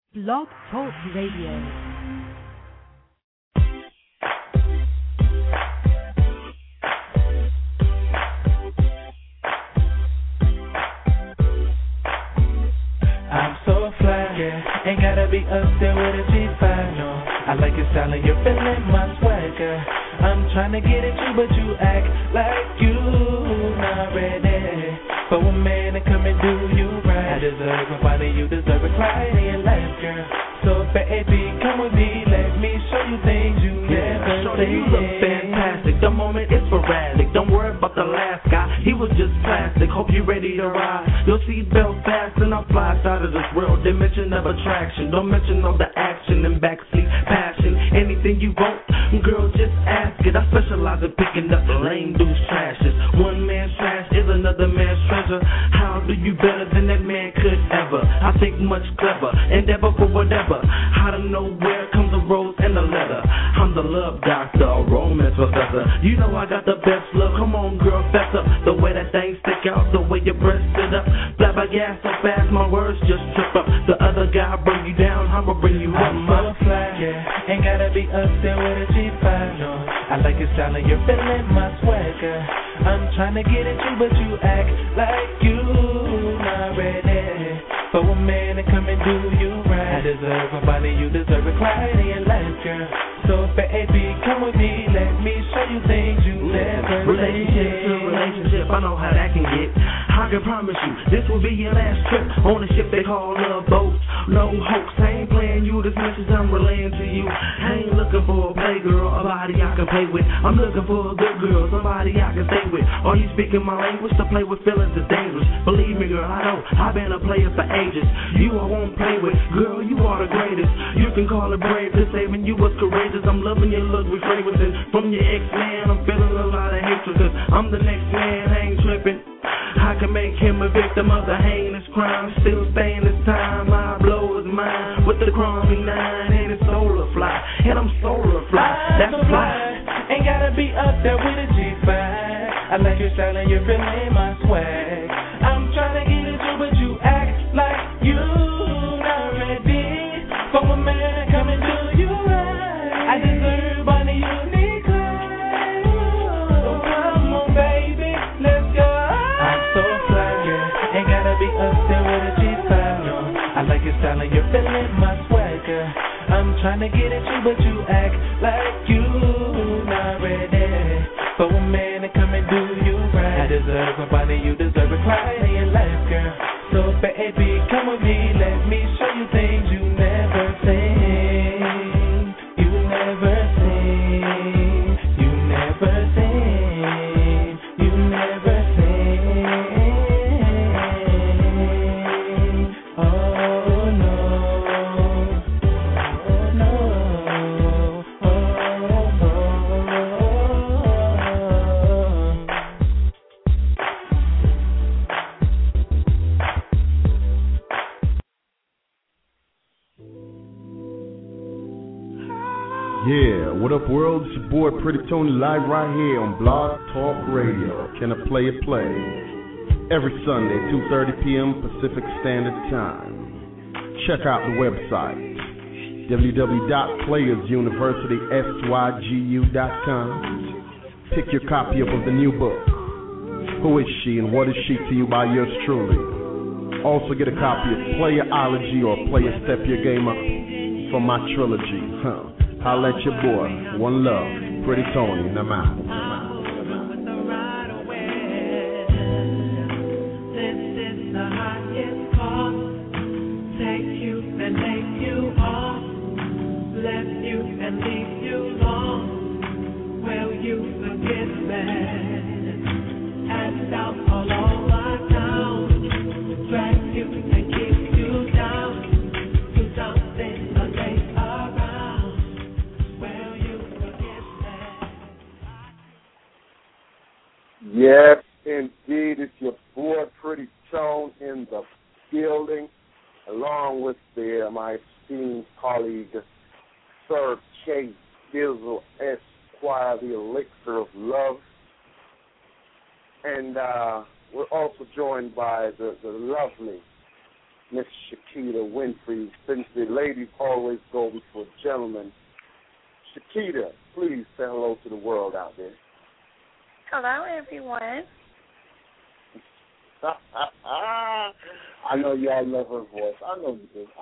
Blog Talk Radio. I'm so fly, yeah. Ain't gotta be up there with a G5, no. I like your style and you're feeling my swagger. I'm trying to get at you, but you act like you not ready for a man to come and do you right. I deserve a body, you deserve a cry in your life, girl. So baby, come with me, let me show you things you never Shorty, seen. you look fantastic. The moment is sporadic. Don't worry about the last guy. He was just plastic. Hope you ready to ride. Your seatbelt fast and I'll fly out of this world. Dimension of attraction. Don't mention all the action and backseat passion. Anything you want, girl, just ask it. I specialize in picking up lame dudes' trashes. One man's trash is another man's treasure. How do you better than that man could ever? I think much clever. Endeavor for whatever. How to know where comes the rose and the letter. I'm the love doctor, a romance professor. You know I got the best love. Come on, girl, fess up. The way that thing stick out, the way your breast sit up. Flat by gas so fast, my words just trip up. The other guy bring you down, I'ma bring you up. I'm so fly, yeah. Ain't gotta be up there with a G5, no. I like your style and you're feeling my swagger. I'm trying to get at you, but you act like you not ready for a man to come and do you right. I deserve a body, you deserve a cry in your life, girl. So baby, come with me, let me show you things you never Relationship to relationship, I know how that can get. I can promise you, this will be your last trip on a ship they call a boat. No hoax, I ain't playing you this much as I'm relaying to you. I ain't looking for a playgirl, a body I can play with. I'm looking for a good girl, somebody I can stay with. Are you speaking my language? To play with feelings is dangerous. Believe me, girl, I know, I've been a player for ages. You I won't play with, girl, you are the greatest. You can call it brave, this saving you was courageous. I'm loving your look with fragrances. From your ex-man, I'm feeling a lot of hatred, cause I'm the next man, I ain't tripping. I can make him a victim of the heinous crime. Still staying this time, I blow his mind with the crummy nine. And it's solar fly, and I'm solar fly. That's fly. Ain't gotta be up there with a G5. I like your style and you're feeling my swag. I'm trying to get at you, but you act like you not ready for a man come and do you right. I deserve all the unique class. So come on, baby, let's go. I'm so fly, yeah. Ain't gotta be up there with a G5, no. I like your style and you're feeling my swagger. I'm trying to get at you, but you act like you not ready for a man to come and do you right. I deserve a body, you deserve a cry in your life, girl. So baby, come with me, let me show you things you never seen. You never seen. You never seen. You never seen. Oh no. Yeah, what up, world? It's your boy Pretty Tony live right here on Blog Talk Radio. Can I play it? Play every Sunday, 2:30 p.m. Pacific Standard Time. Check out the website www.playersuniversitysygu.com. Pick your copy up of the new book, Who Is She and What Is She to You by yours truly. Also get a copy of Playerology or Player Step Your Game Up from my trilogy. Holla at your boy. One love. Pretty Tony. And I'm out. Yes, indeed. It's your boy, Pretty Tone, in the building, along with my esteemed colleague, Sir K. Dizzle Esquire, the Elixir of Love. And we're also joined by the lovely Miss Shakita Winfrey, since the ladies always go before gentlemen. Shakita, please say hello to the world out there. Hello, everyone. I know y'all love her voice. I know you do.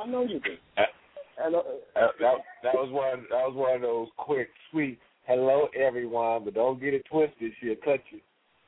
That was one of those quick, sweet hello everyone, but don't get it twisted. She'll cut you.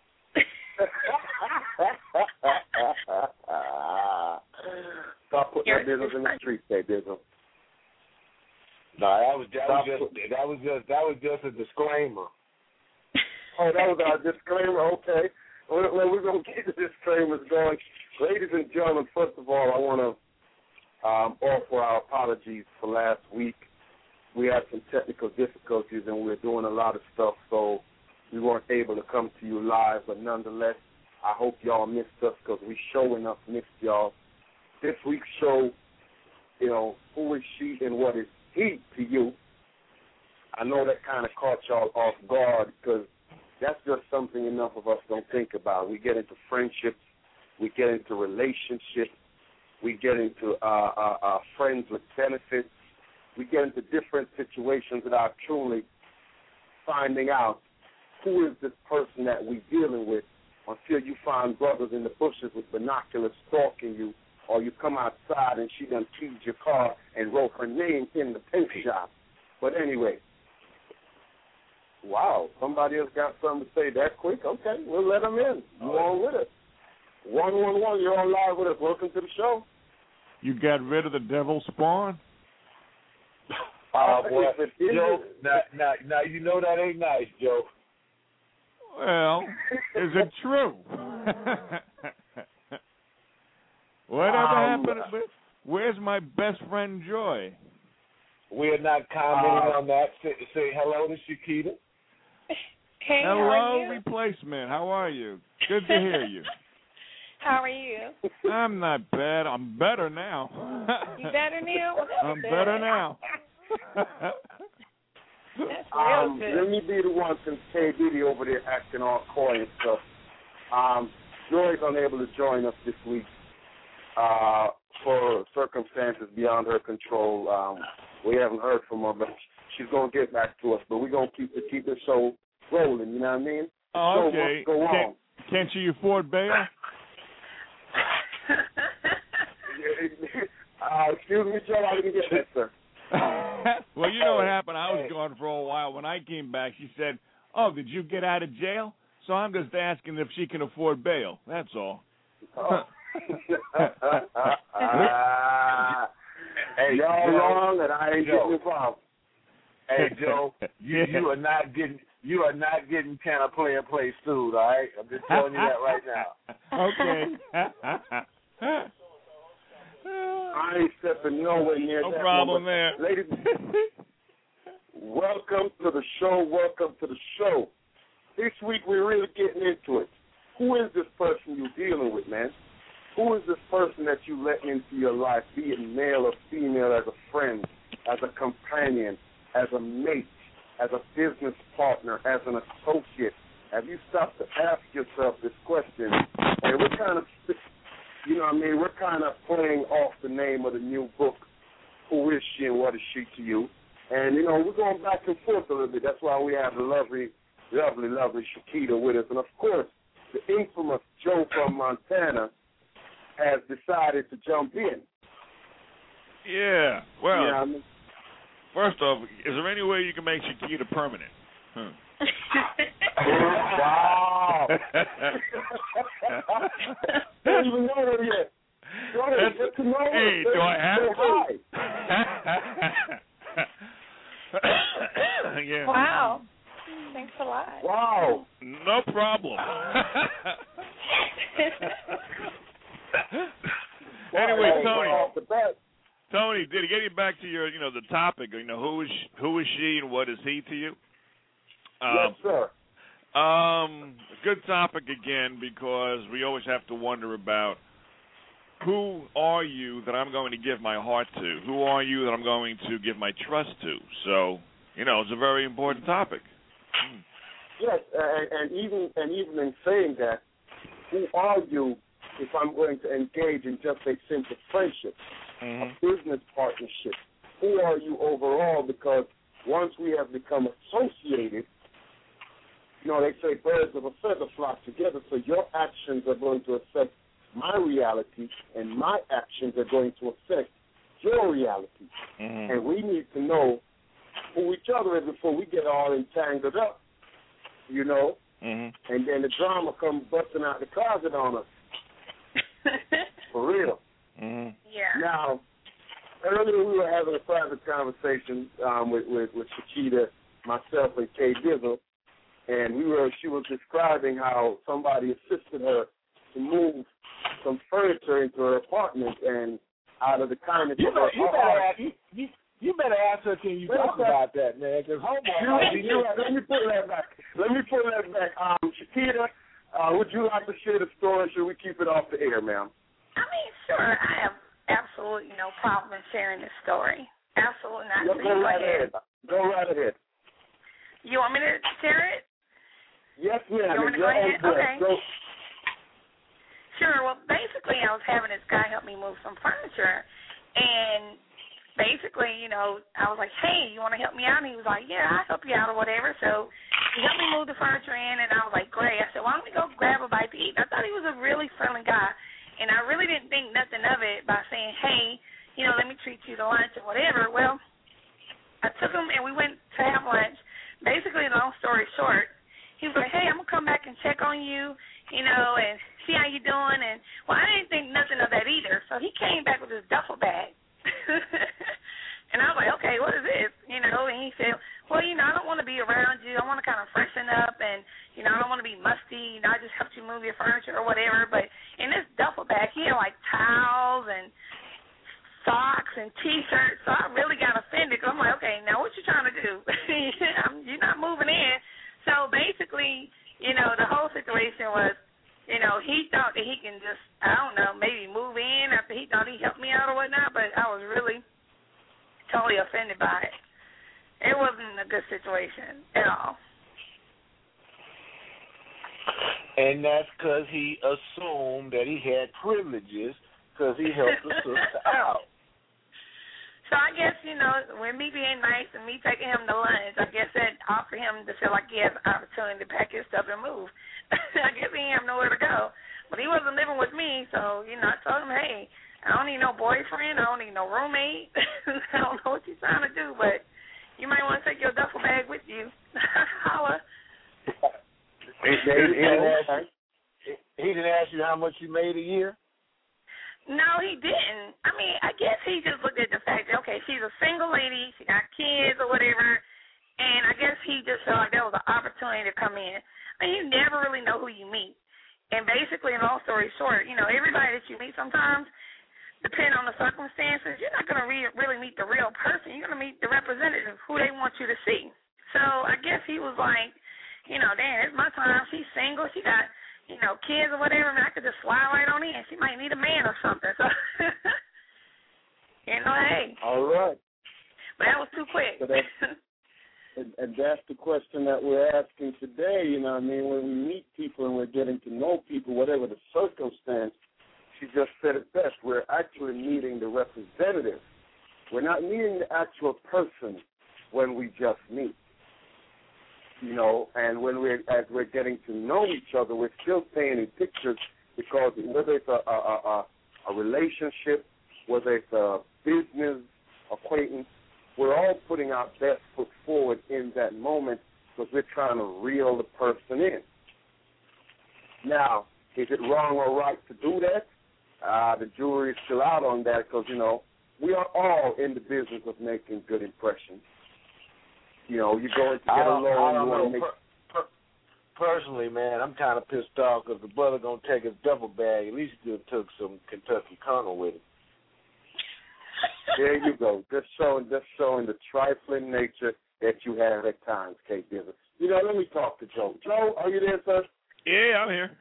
Stop putting that business in the street, there, Dizzle. No, that was just a disclaimer. Oh, that was our disclaimer. Okay, well, we're gonna get the disclaimers going, ladies and gentlemen. First of all, I want to offer our apologies for last week. We had some technical difficulties, and we were doing a lot of stuff, so we weren't able to come to you live. But nonetheless, I hope y'all missed us because we sure enough missed y'all. This week's show, who is she and what is he to you? I know that kind of caught y'all off guard because that's just something enough of us don't think about. We get into friendships, we get into relationships, we get into friends with benefits, we get into different situations without truly finding out who is this person that we're dealing with until you find brothers in the bushes with binoculars stalking you, or you come outside and she done keyed your car and wrote her name in the paint shop. But anyway, wow, somebody else got something to say that quick? Okay, we'll let them in. You on with us. 111, you're on live with us. Welcome to the show. You got rid of the devil spawn? Joe, now you know that ain't nice, Joe. Well, is it true? Whatever happened? Where's my best friend Joy? We are not commenting on that. Say hello to Shakita. Hey, hello, how are you? replacement. How are you? Good to hear you. How are you? I'm not bad. I'm better now. You better now? I'm better now. That's real good. Let me be the one since K. Diddy over there acting all coy and stuff. Joy's unable to join us this week for circumstances beyond her control. We haven't heard from her, but she's going to get back to us. But we're going to keep the show rolling, you know what I mean? Oh, okay. So what's go on? Can't you afford bail? Excuse me, Joe, I didn't get that, sir. Well, you know what happened? I was gone for a while. When I came back, she said, "Oh, did you get out of jail?" So I'm just asking if she can afford bail. That's all. Hey, y'all wrong, and I ain't getting involved. Hey, Joe, you are not getting kind of play sued, all right? I'm just telling you that right now. Okay. I ain't stepping nowhere near no that. No problem there. Ladies, welcome to the show. Welcome to the show. This week we're really getting into it. Who is this person you're dealing with, man? Who is this person that you let into your life, be it male or female, as a friend, as a companion, as a mate, as a business partner, as an associate? Have you stopped to ask yourself this question? And we're kind of, we're kind of playing off the name of the new book, Who Is She and What Is She to You? And, we're going back and forth a little bit. That's why we have the lovely Shakita with us. And, of course, the infamous Joe from Montana has decided to jump in. Yeah. Well, first off, is there any way you can make Shakita permanent? Wow. Don't even know her yet. Hey, do I have to? Yeah. Wow. Thanks a lot. Wow. No problem. Anyway, Tony, did he get you back to your, the topic? Who is she and what is he to you? Yes, sir. Good topic again, because we always have to wonder about who are you that I'm going to give my heart to? Who are you that I'm going to give my trust to? So, it's a very important topic. Yes, and even in saying that, who are you if I'm going to engage in just a simple friendship, a business partnership? Who are you overall? Because once we have become associated, you know, they say birds of a feather flock together, so your actions are going to affect my reality, and my actions are going to affect your reality. And we need to know who each other is before we get all entangled up, you know, and then the drama comes busting out the closet on us. For real. Yeah. Now, earlier we were having a private conversation with Shakita, myself, and Kay Dizzle, and she was describing how somebody assisted her to move some furniture into her apartment, and out of the kindness of her heart. You better ask her, can you talk about that, man? Because let me pull that back. Shakita, would you like to share the story, or should we keep it off the air, ma'am? I mean, sure. I have absolutely no problem in sharing this story. Absolutely not. Go right ahead. Go right ahead. You want me to share it? Yes, ma'am. You want me to go ahead? Okay. Go. Sure. Well, basically, I was having this guy help me move some furniture, and basically, you know, I was like, hey, you want to help me out? And he was like, yeah, I'll help you out or whatever. So he helped me move the furniture in, and I was like, great. I said, why don't we go grab a bite to eat? And I thought he was a really friendly guy, and I really didn't think nothing of it by saying, hey, you know, let me treat you to lunch or whatever. Well, I took him, and we went to have lunch. Basically, long story short, he was like, hey, I'm going to come back and check on you, you know, and see how you doing. And, well, I didn't think nothing of that either. So he came back with his duffel bag. And I was like, okay, what is this? You know, and he said, well, you know, I don't want to be around you. I want to kind of freshen up, and, you know, I don't want to be musty. You know, I just helped you move your furniture or whatever. But in this duffel bag, he had, like, towels and socks and T-shirts. So I really got offended because I'm like, okay, now what you trying to do? You're not moving in. So basically, you know, the whole situation was, you know, he thought that he can just, I don't know, maybe move in after he thought he helped me out or whatnot, but I was really totally offended by it. It wasn't a good situation at all. And that's because he assumed that he had privileges because he helped the sister out. So I guess, you know, with me being nice and me taking him to lunch, I guess that offered him to feel like he has an opportunity to pack his stuff and move. I guess he didn't have nowhere to go. But he wasn't living with me, so, you know, I told him, hey, I don't need no boyfriend. I don't need no roommate. I don't know what you're trying to do, but you might want to take your duffel bag with you. Holla. He didn't ask you how much you made a year? No, he didn't. I mean, I guess he just looked at the fact that, okay, she's a single lady, she got kids or whatever, and I guess he just felt like that was an opportunity to come in. I mean, you never really know who you meet. And basically, in long story short, you know, everybody that you meet sometimes, depending on the circumstances, you're not going to really meet the real person. You're going to meet the representative, who they want you to see. So I guess he was like, you know, damn, it's my time. She's single. She got, you know, kids or whatever. I mean, I could just slide right on in. She might need a man or something. So, you know, hey. All right. But that was too quick. So and that's the question that we're asking today. You know what I mean? When we meet people and we're getting to know people, whatever the circumstance, she just said it best. We're actually meeting the representative. We're not meeting the actual person when we just meet. You know, and as we're getting to know each other, we're still painting pictures because whether it's a relationship, whether it's a business acquaintance, we're all putting our best foot forward in that moment because we're trying to reel the person in. Now, is it wrong or right to do that? The jury is still out on that because, you know, we are all in the business of making good impressions. You know, you're going to get along. You want to make. Personally, man, I'm kind of pissed off because the brother gonna take his duffel bag. At least he took some Kentucky Colonel with him. There you go. Just showing the trifling nature that you have at times, Kay Dizzle. You know, let me talk to Joe. Joe, are you there, sir? Yeah, I'm here.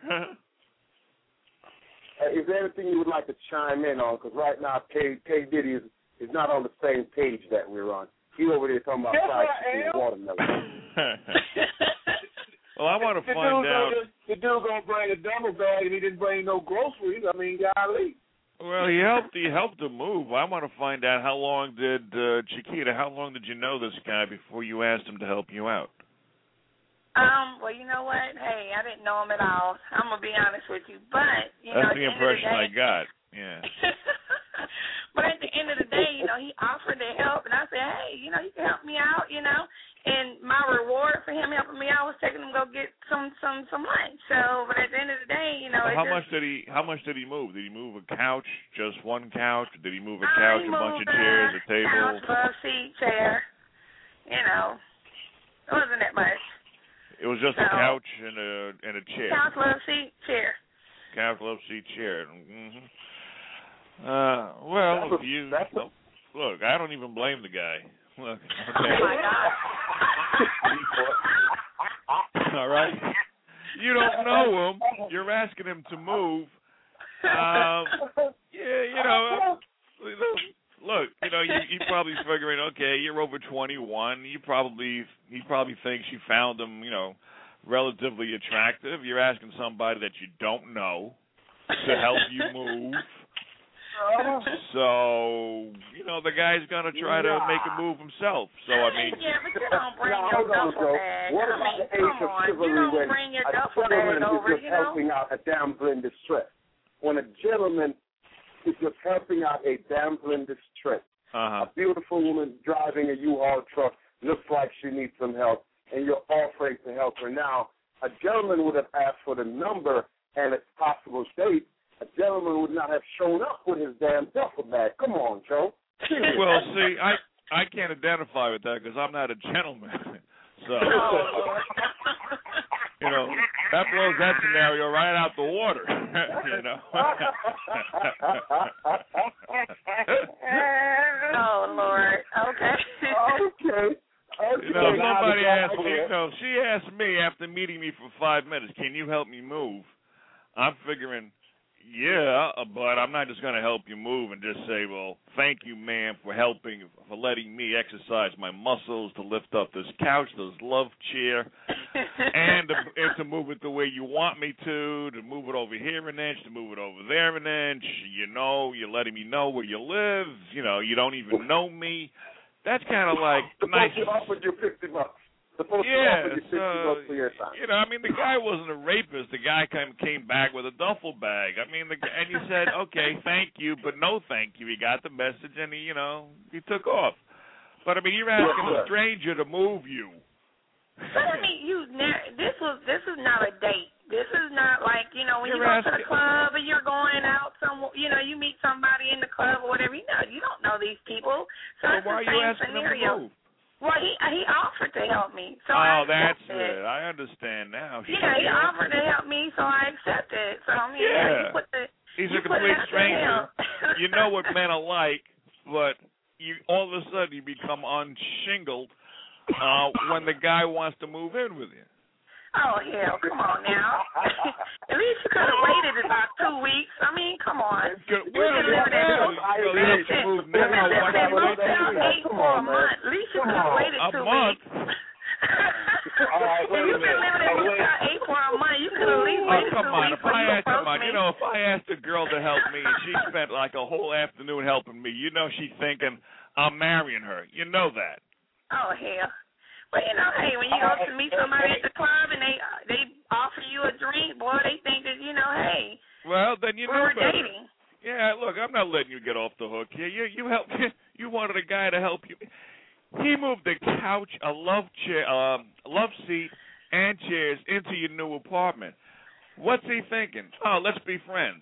Is there anything you would like to chime in on? Because right now, Kay Diddy is not on the same page that we're on. He over there talking about fried chicken and watermelon. Well, I want to find out. The dude gonna bring a double bag and he didn't bring no groceries. I mean, golly. Well, he helped him move. I want to find out how long did Chiquita? How long did you know this guy before you asked him to help you out? Well, you know what? Hey, I didn't know him at all. I'm gonna be honest with you, but That's the impression I got. Yeah. But at the end of the day, he offered to help, and I said, hey, you can help me out, And my reward for him helping me out was taking him to go get some lunch. So, but at the end of the day, How much did he move? Did he move a couch, just one couch? Did he move a couch, a bunch of chairs, a table? Couch, love seat, chair. It wasn't that much. It was just a couch and a chair. Couch, love seat, chair. Couch, love seat, chair. Mm-hmm. Well, look, I don't even blame the guy. Look, okay. Oh my God. All right. You don't know him. You're asking him to move. Look, you're probably figuring, okay, you're over 21. He probably thinks you found him, relatively attractive. You're asking somebody that you don't know to help you move. So, the guy's going to try to make a move himself. So, I mean... Yeah, but you don't bring your duffel bag. What about the age of chivalry when bring your a duffel gentleman bag over, is just helping out a damsel in distress? When a gentleman is just helping out a damsel in distress, a beautiful woman driving a U-Haul truck looks like she needs some help, and you're offering to help her. Now, a gentleman would have asked for the number and its possible date. A gentleman would not have shown up with his damn duffel bag. Come on, Joe. Well, see, I can't identify with that because I'm not a gentleman. So, that blows that scenario right out the water. Oh, Lord. Okay. Somebody asked me, she asked me after meeting me for 5 minutes, can you help me move? I'm figuring, yeah, but I'm not just going to help you move and just say, well, thank you, ma'am, for letting me exercise my muscles to lift up this couch, this love chair, and to move it the way you want me to move it over here an inch, to move it over there an inch. You're letting me know where you live. You don't even know me. That's kind of like nice. Supposed to offer you $50. Supposed to offer you $50 for your time. The guy wasn't a rapist. The guy came back with a duffel bag. And you said, okay, thank you, but no thank you. He got the message, and he took off. But you're asking a stranger to move you. But this is not a date. This is not like, when you go to the club and you're going out you meet somebody in the club or whatever. You don't know these people. So why are you asking scenario. them to move? Well, he offered to help me. So that's it. I understand now. He offered to help me, so I accepted. So, he's a complete stranger. You know what men are like, but all of a sudden you become unshingled when the guy wants to move in with you. Oh, hell, come on now. At least you could have waited about 2 weeks. Come on. You could have lived in Motel 8 for a month. At least you could have waited 2 weeks. If you could live in Motel 8 for a month, you could have at least waited 2 weeks. If I asked a girl to help me and she spent like a whole afternoon helping me, she's thinking, I'm marrying her. You know that. Oh, hell. Well, hey, when you go to meet somebody at the club and they offer you a drink, boy, they think that, hey. Well, then we're dating. Yeah, look, I'm not letting you get off the hook here. You helped. You wanted a guy to help you. He moved the couch, a love chair, love seat, and chairs into your new apartment. What's he thinking? Oh, let's be friends.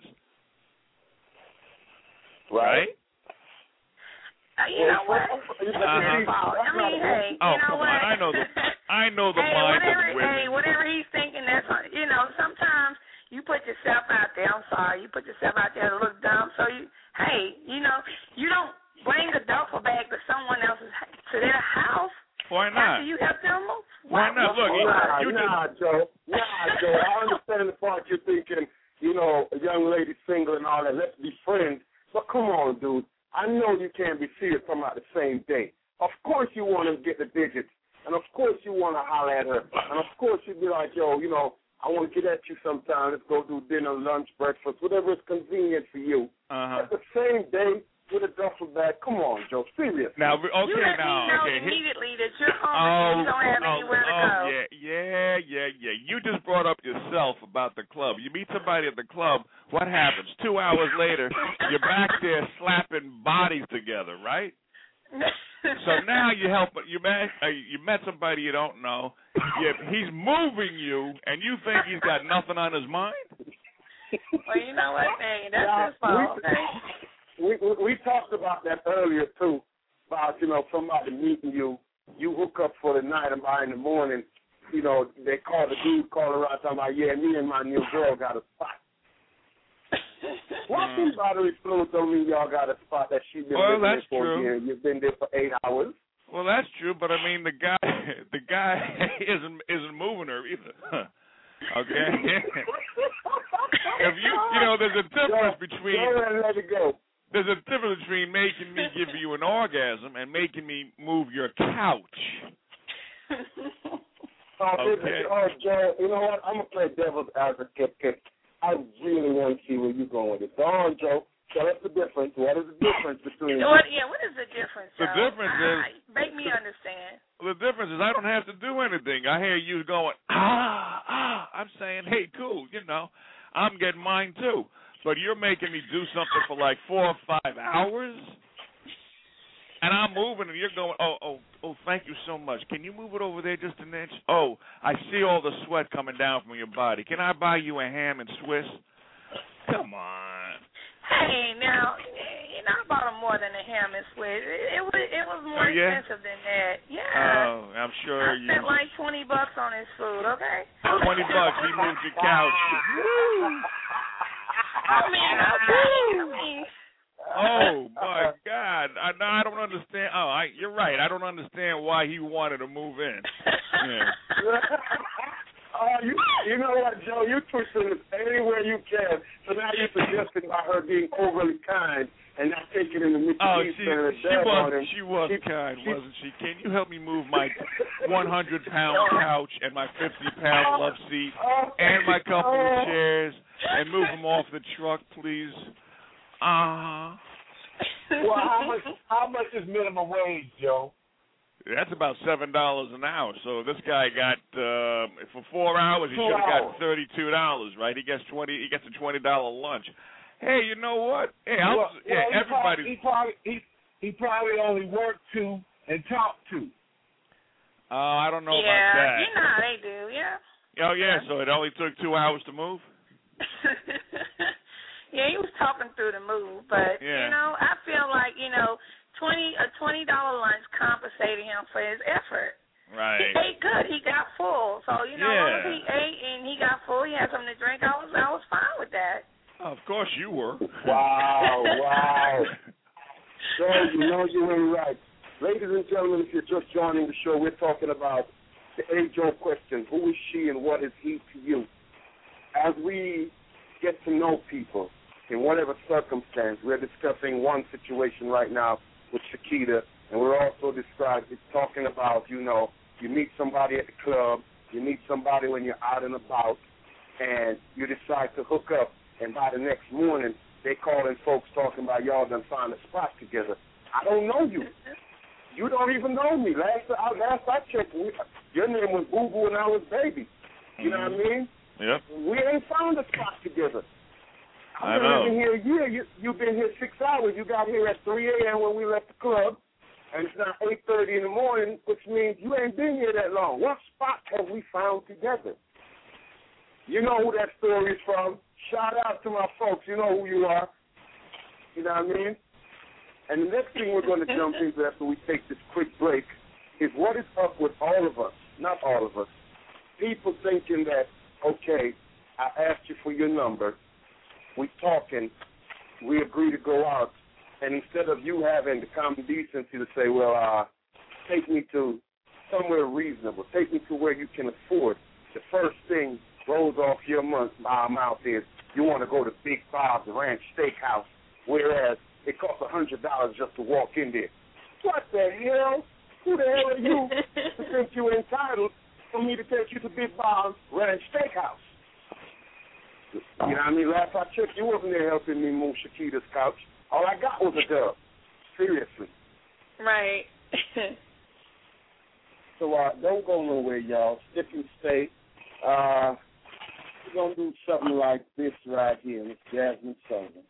Right? You know what? It's your fault. Hey, you know what? I know the mind of women. Hey, whatever he's thinking, that's sometimes you put yourself out there. I'm sorry, you put yourself out there to look dumb. So you don't bring a duffel bag to someone else's their house. Why not? After you help them move. Why not? Look, Joe. I understand the part you're thinking. A young lady single and all that. Let's be friends. But come on, dude. I know you can't be serious talking about the same day. Of course you want to get the digits And, of course, you want to holler at her. And, of course, you'd be like, yo, you know, I want to get at you sometime. Let's go do dinner, lunch, breakfast, whatever is convenient for you. At the same day, with a duffel bag. Come on, Joe. Serious. Now, okay, you let me know immediately that you're home and you don't have anywhere to go. Yeah. You just brought up yourself about the club. You meet somebody at the club. What happens? 2 hours later, you're back there slapping bodies together, right? So now you met somebody you don't know. He's moving you, and you think he's got nothing on his mind? Well, you know what? Hey, that's his fault. Okay. We talked about that earlier, too, about, you know, somebody meeting you, you hook up for the night, and by in the morning, you know, they call the dude calling around talking about, yeah, me and my new girl got a spot. Washing battery fluid don't mean y'all got a spot that she's been living there for a year. You've been there for 8 hours. Well, that's true, but I mean, the guy isn't moving her either. Okay? If you know, there's a difference between... Go and let it go. There's a difference between making me give you an orgasm and making me move your couch. Okay. Joe, you know what? I'm going to play devil's advocate because I really want to see where you're going with it. Go on, Joe. Tell us the difference. What is the difference between... What is the difference, Joe? The difference is... Make me understand. The difference is I don't have to do anything. I hear you going, I'm saying, hey, cool, you know, I'm getting mine too. But you're making me do something for like 4 or 5 hours, and I'm moving, and you're going, oh, thank you so much. Can you move it over there just an inch? Oh, I see all the sweat coming down from your body. Can I buy you a ham and Swiss? Come on. Hey, now, you know, I bought him more than a ham and Swiss. It was more expensive than that. Yeah. Oh, I'm sure I spent like $20 on his food, okay? $20, he moved your couch. I mean, oh my God! I don't understand. You're right. I don't understand why he wanted to move in. Yeah. You know what, Joe? You're twisting it anywhere you can. So now you're suggesting by her being overly kind and not taking in the Mickey she was kind, wasn't she? Can you help me move my 100-pound couch and my 50-pound love seat and my couple of chairs and move them off the truck, please? Well, how much is minimum wage, Joe? That's about $7 an hour. So this guy got for 4 hours. He should have got $32, right? He gets a $20 lunch. Hey, you know what? Hey, everybody. He probably only worked to and talked to. I don't know about that. You know how they do, yeah. Oh yeah, so it only took 2 hours to move. Yeah, he was talking through the move, but you know, I feel like a $20 lunch compensated him for his effort. Right. He ate good. He got full. So as long as he ate and he got full, he had something to drink. I was fine with that. Oh, of course you were. Wow. So you know you ain't right. Ladies and gentlemen, if you're just joining the show, we're talking about the age-old question: who is she and what is he to you? As we get to know people in whatever circumstance, we're discussing one situation right now with Shakita, and we're also talking about, you meet somebody at the club, you meet somebody when you're out and about, and you decide to hook up, and by the next morning, they calling folks talking about y'all done find a spot together. I don't know you. You don't even know me. Last I checked, your name was Boo Boo and I was Baby. You know what I mean? Yep. We ain't found a spot together. I know. I've been here a year. You've been here 6 hours. You got here at 3 a.m. when we left the club, and it's now 8:30 in the morning, which means you ain't been here that long. What spot have we found together? You know who that story is from. Shout out to my folks. You know who you are. You know what I mean? And the next thing we're going to jump into after we take this quick break is what is up with all of us, not all of us, people thinking that, okay, I asked you for your number, we talking, we agree to go out, and instead of you having the common decency to say, well, take me to somewhere reasonable, take me to where you can afford, the first thing rolls off your mouth is you want to go to Big Bob's Ranch Steakhouse, whereas it costs $100 just to walk in there. What the hell? Who the hell are you to think you're entitled for me to take you to Big Bob's Ranch Steakhouse? You know what I mean? Last I checked, you wasn't there helping me move Shakita's couch. All I got was a dub. Seriously. Right. So don't go nowhere, y'all. Stick and stay. We're going to do something like this right here. It's Jasmine Sullivan.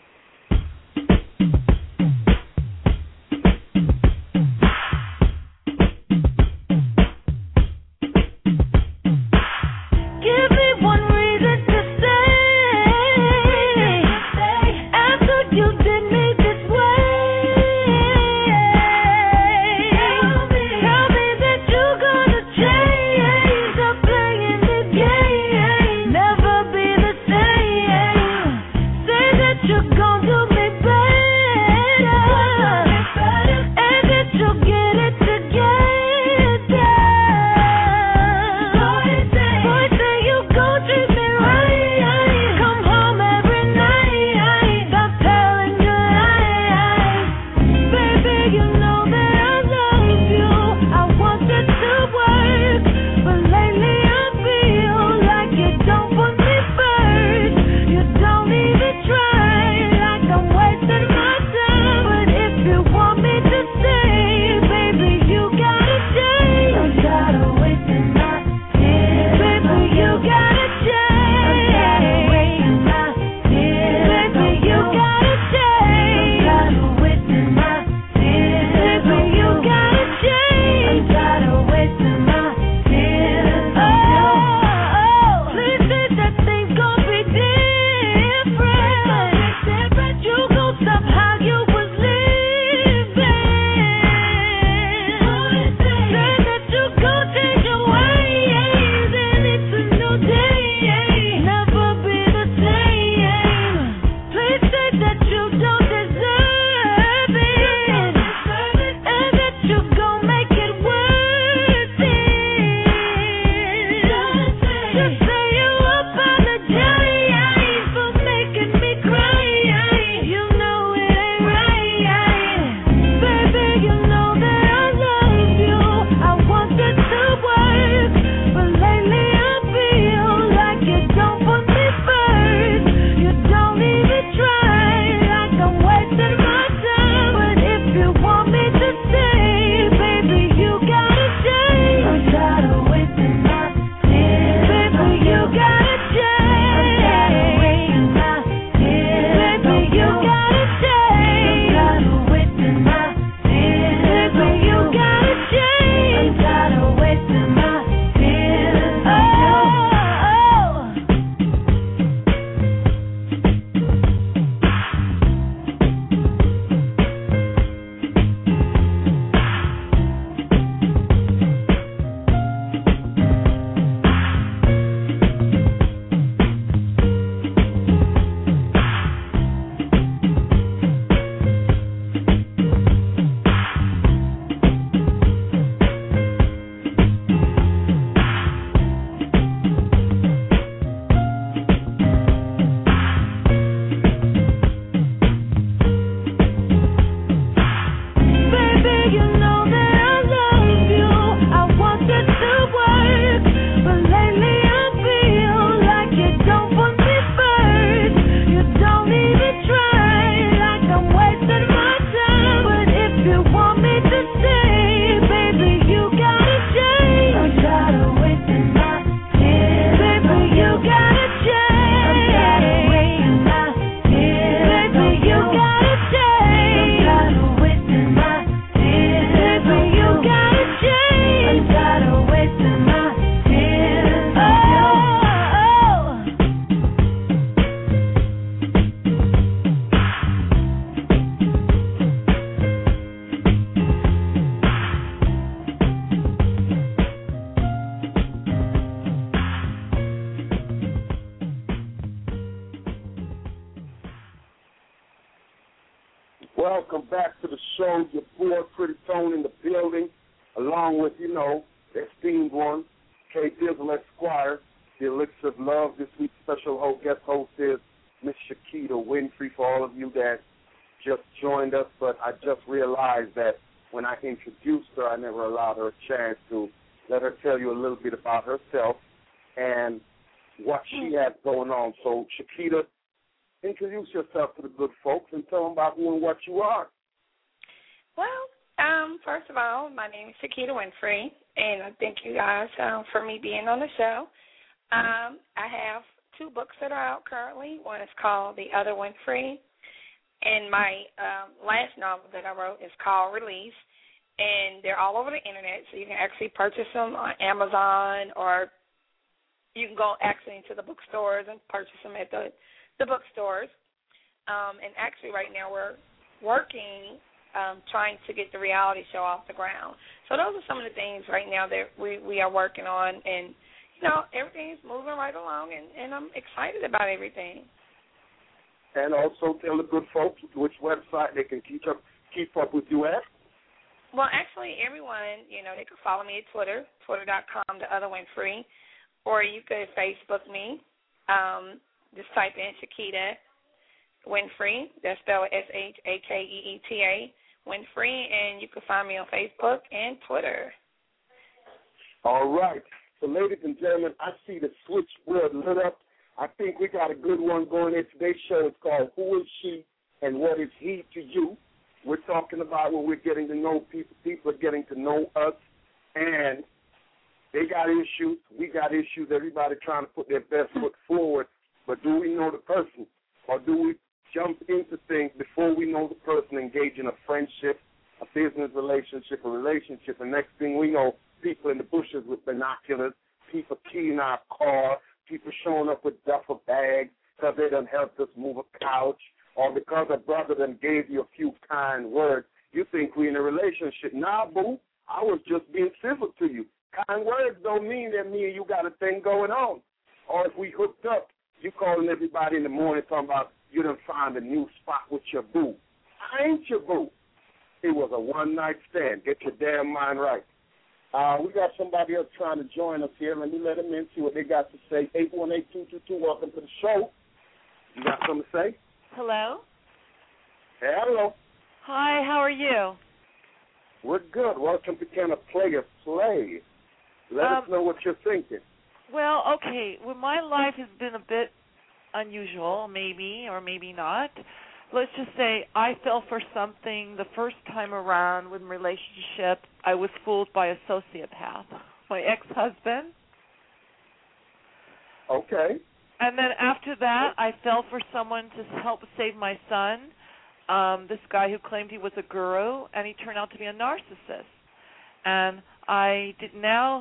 Welcome back to the show. Your boy, Pretty Tone, in the building, along with, you know, the esteemed one, K. Dizzle Esquire, the Elixir of Love. This week's special guest host is Miss Shakita Winfrey, for all of you that just joined us. But I just realized that when I introduced her, I never allowed her a chance to let her tell you a little bit about herself and what she has going on. So, Shakita, introduce yourself to the good folks and tell them about who and what you are. Well, first of all, my name is Shakita Winfrey, and I thank you guys for me being on the show. I have 2 books that are out currently. One is called The Other Winfrey, and my last novel that I wrote is called Release, and they're all over the internet, so you can actually purchase them on Amazon, or you can go actually into the bookstores and purchase them at the bookstores. And actually right now we're working, trying to get the reality show off the ground. So those are some of the things right now that we are working on, and, you know, everything's moving right along, and I'm excited about everything. And also tell the good folks which website they can keep up with you at. Well, actually, everyone, you know, they can follow me at Twitter, twitter.com, The Other Winfrey, or you could Facebook me. Just type in Shakita Winfrey. That's spelled Shakeeta Winfrey, and you can find me on Facebook and Twitter. All right. So, ladies and gentlemen, I see the switchboard lit up. I think we got a good one going in. Today's show is called Who Is She and What Is He to You? We're talking about when we're getting to know people. People are getting to know us, and they got issues. We got issues. Everybody trying to put their best foot forward. But do we know the person, or do we jump into things before we know the person, engage in a friendship, a business relationship, and next thing we know, people in the bushes with binoculars, people keying our car, people showing up with duffel bags because they done helped us move a couch, or because a brother done gave you a few kind words, you think we in a relationship. Nah, boo, I was just being civil to you. Kind words don't mean that me and you got a thing going on. Or if we hooked up, you calling everybody in the morning talking about you done find a new spot with your boo. I ain't your boo. It was a one-night stand. Get your damn mind right. We got somebody else trying to join us here. Let me let them in, see what they got to say. 818-222, welcome to the show. You got something to say? Hello? Hello. Hi, how are you? We're good. Welcome to Can a Player Play? Let us know what you're thinking. Well, okay. Well, my life has been a bit unusual, maybe or maybe not. Let's just say I fell for something the first time around with a relationship. I was fooled by a sociopath, my ex-husband. Okay. And then after that, I fell for someone to help save my son, this guy who claimed he was a guru, and he turned out to be a narcissist. And I didn't know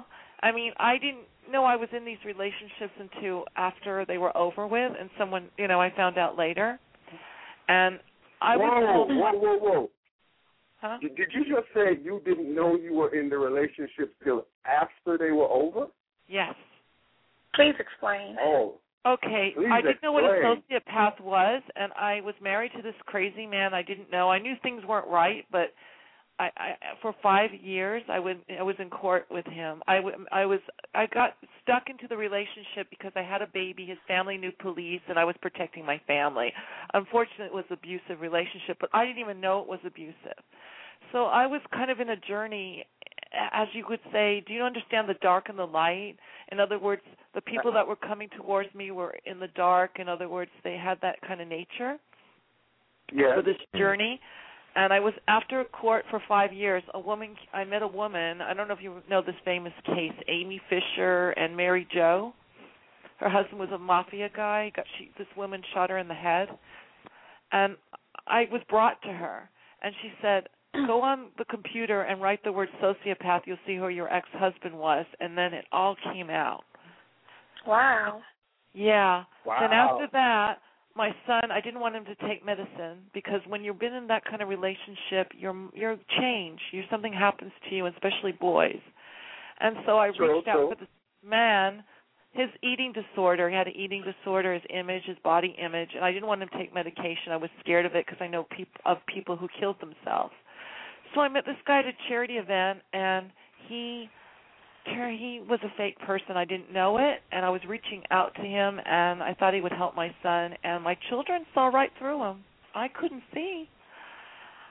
I was in these relationships until after they were over with, and someone, I found out later. And I was told... Whoa. Huh? Did you just say you didn't know you were in the relationship till after they were over? Yes. Please explain. Oh. Okay. Please I didn't know what a explain. sociopath was, and I was married to this crazy man. I didn't know. I knew things weren't right, but I for 5 years I was in court with him. I got stuck into the relationship because I had a baby. His family knew police, and I was protecting my family. Unfortunately, it was an abusive relationship, but I didn't even know it was abusive. So I was kind of in a journey, as you would say. Do you understand the dark and the light? In other words, the people that were coming towards me were in the dark. In other words, they had that kind of nature for this journey. And I was after court for 5 years. I met a woman. I don't know if you know this famous case, Amy Fisher and Mary Jo. Her husband was a mafia guy. This woman shot her in the head. And I was brought to her. And she said, go on the computer and write the word sociopath. You'll see who your ex-husband was. And then it all came out. Wow. Yeah. Wow. Then after that, my son, I didn't want him to take medicine because when you've been in that kind of relationship, you're changed. Something happens to you, especially boys. And so I reached out for this man, his eating disorder. He had an eating disorder, his image, his body image, and I didn't want him to take medication. I was scared of it because I know of people who killed themselves. So I met this guy at a charity event, and he was a fake person. I didn't know it, and I was reaching out to him, and I thought he would help my son, and my children saw right through him. I couldn't see.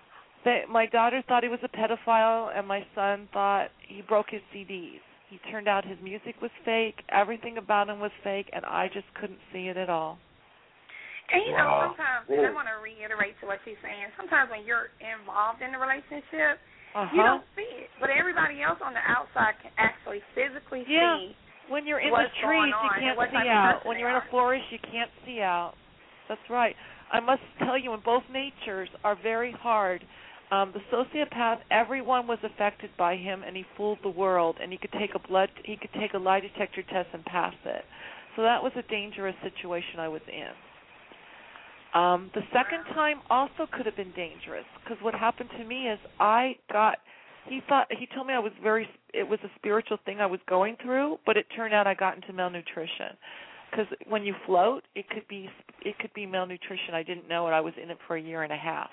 My daughter thought he was a pedophile, and my son thought he broke his CDs. He turned out his music was fake, everything about him was fake, and I just couldn't see it at all. And sometimes, and I want to reiterate to what she's saying, sometimes when you're involved in a relationship, you don't see it. But everybody else on the outside can actually physically see. When you're in the trees, you can't see out. When you're in a forest, you can't see out. That's right. I must tell you, and both natures are very hard. The sociopath, everyone was affected by him, and he fooled the world. And he could take a lie detector test and pass it. So that was a dangerous situation I was in. The second time also could have been dangerous, because what happened to me is he told me it was a spiritual thing I was going through, but it turned out I got into malnutrition. Because when you float, it could be malnutrition. I didn't know it. I was in it for a year and a half.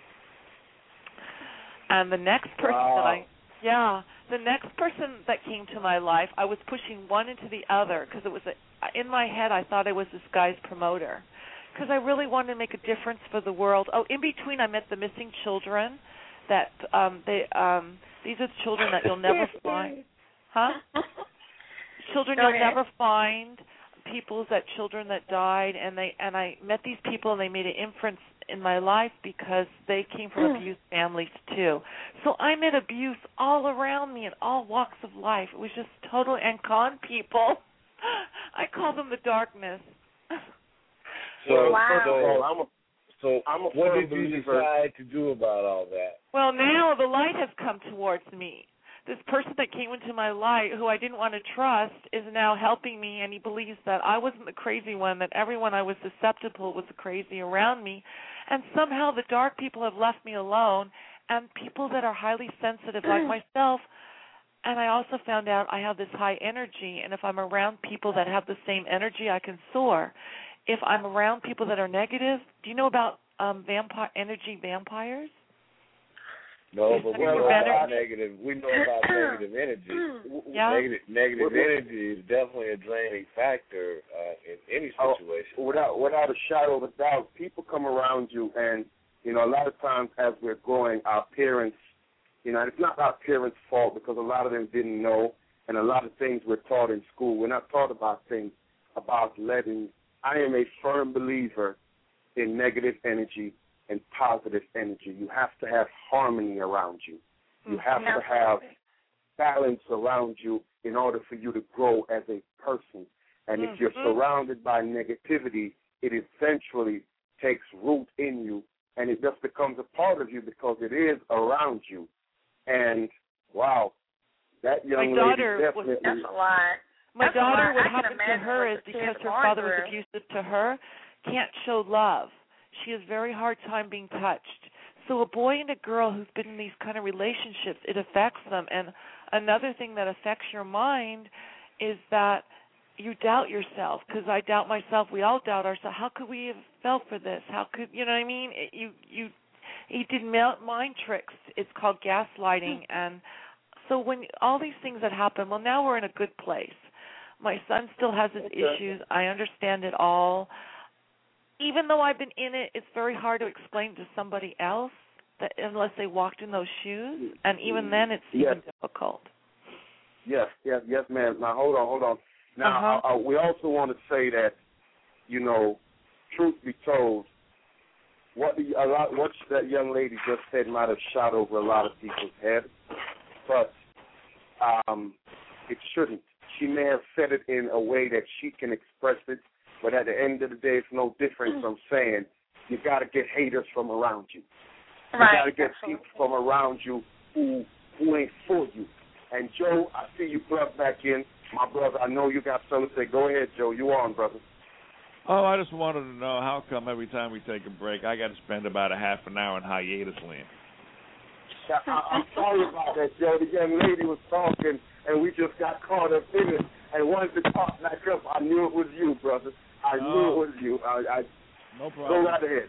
And the next person the next person that came to my life, I was pushing one into the other, because it was in my head I thought I was this guy's promoter, because I really wanted to make a difference for the world. Oh, in between I met the missing children. That these are children that you'll never find, children you'll never find. Children that died, and I met these people, and they made an inference in my life because they came from abused families too. So I met abuse all around me in all walks of life. It was just total, and con people. I call them the darkness. So what did you decide to do about all that? Well, now the light has come towards me. This person that came into my life, who I didn't want to trust, is now helping me, and he believes that I wasn't the crazy one, that everyone I was susceptible was the crazy around me. And somehow the dark people have left me alone, and people that are highly sensitive like myself. And I also found out I have this high energy, and if I'm around people that have the same energy, I can soar. If I'm around people that are negative, do you know about energy vampires? No, but we know about negative. We know about negative energy. Yeah. Negative energy is definitely a draining factor in any situation. Without a shadow of a doubt, people come around you, and a lot of times as we're growing, our parents, and it's not our parents' fault because a lot of them didn't know, and a lot of things we're taught in school. We're not taught about things about letting. I am a firm believer in negative energy and positive energy. You have to have harmony around you. You have to have balance around you in order for you to grow as a person. And if you're surrounded by negativity, it eventually takes root in you, and it just becomes a part of you because it is around you. And, wow, that young lady definitely... That's a lot. My daughter, what happened to her is because her father was abusive to her, can't show love. She has a very hard time being touched. So a boy and a girl who's been in these kind of relationships, it affects them. And another thing that affects your mind is that you doubt yourself, because I doubt myself. We all doubt ourselves. How could we have fell for this? How could, you know what I mean? He did mind tricks. It's called gaslighting. And so when all these things that happen, well, now we're in a good place. My son still has his issues. I understand it all. Even though I've been in it, it's very hard to explain to somebody else that unless they walked in those shoes, and even then it's even difficult. Yes, ma'am. Now, hold on. Now, we also want to say that, truth be told, what that young lady just said might have shot over a lot of people's heads, but it shouldn't. She may have said it in a way that she can express it, but at the end of the day, it's no different from saying you got to get haters from around you. You got to get people from around you who ain't for you. And, Joe, I see you plugged back in. My brother, I know you got something to say. Go ahead, Joe. You on, brother. Oh, I just wanted to know how come every time we take a break, I got to spend about a half an hour in hiatus land. I'm sorry about that, Joe. The young lady was talking, and we just got caught up in it. And once it popped back up, I knew it was you, brother. I knew it was you. No problem. Go right ahead.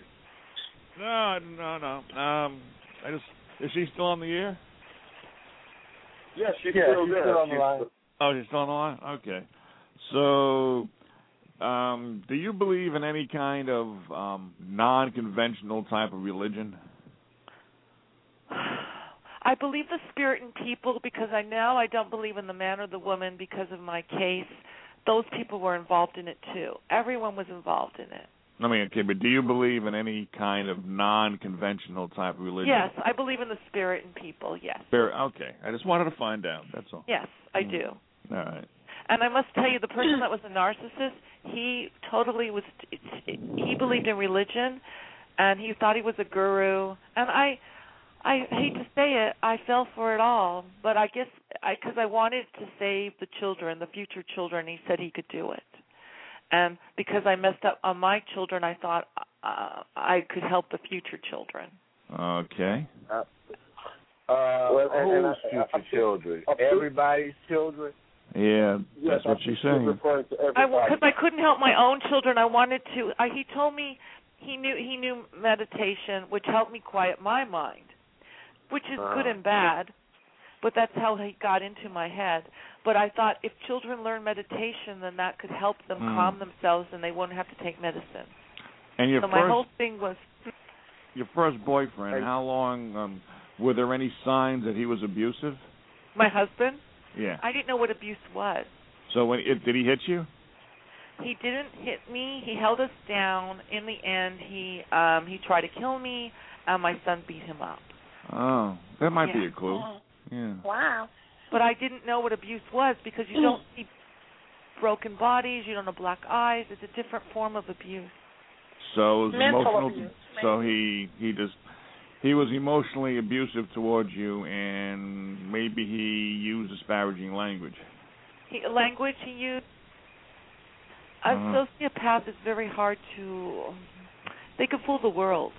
No. Is she still on the air? Yes, she's still there. Still on the line. Oh, she's still on the line? Okay. So, do you believe in any kind of non-conventional type of religion? I believe the spirit in people because I don't believe in the man or the woman because of my case. Those people were involved in it too. Everyone was involved in it. I mean, okay, but do you believe in any kind of non-conventional type of religion? Yes, I believe in the spirit in people, yes. Spirit, okay. I just wanted to find out, that's all. Yes, I do. All right. And I must tell you, the person that was a narcissist, he totally was, he believed in religion, and he thought he was a guru. And I hate to say it, I fell for it all, but I guess because I wanted to save the children, the future children, he said he could do it. And because I messed up on my children, I thought I could help the future children. Okay. Whose future children? Everybody's children? Yeah, that's what she's saying. Because I couldn't help my own children. I wanted to. He told me he knew meditation, which helped me quiet my mind, which is good and bad. But that's how he got into my head. But I thought if children learn meditation, then that could help them calm themselves, and they wouldn't have to take medicine. And my whole thing was your first boyfriend. How long? Were there any signs that he was abusive? My husband? Yeah. I didn't know what abuse was. So did he hit you? He didn't hit me. He held us down. In the end, he tried to kill me, and my son beat him up. Oh, that might be a clue. Yeah. Wow. But I didn't know what abuse was because you don't see broken bodies, you don't know black eyes. It's a different form of abuse. So it was emotional. Abuse. So he was emotionally abusive towards you, and maybe he used disparaging language. He used. A sociopath is very hard to. They can fool the world.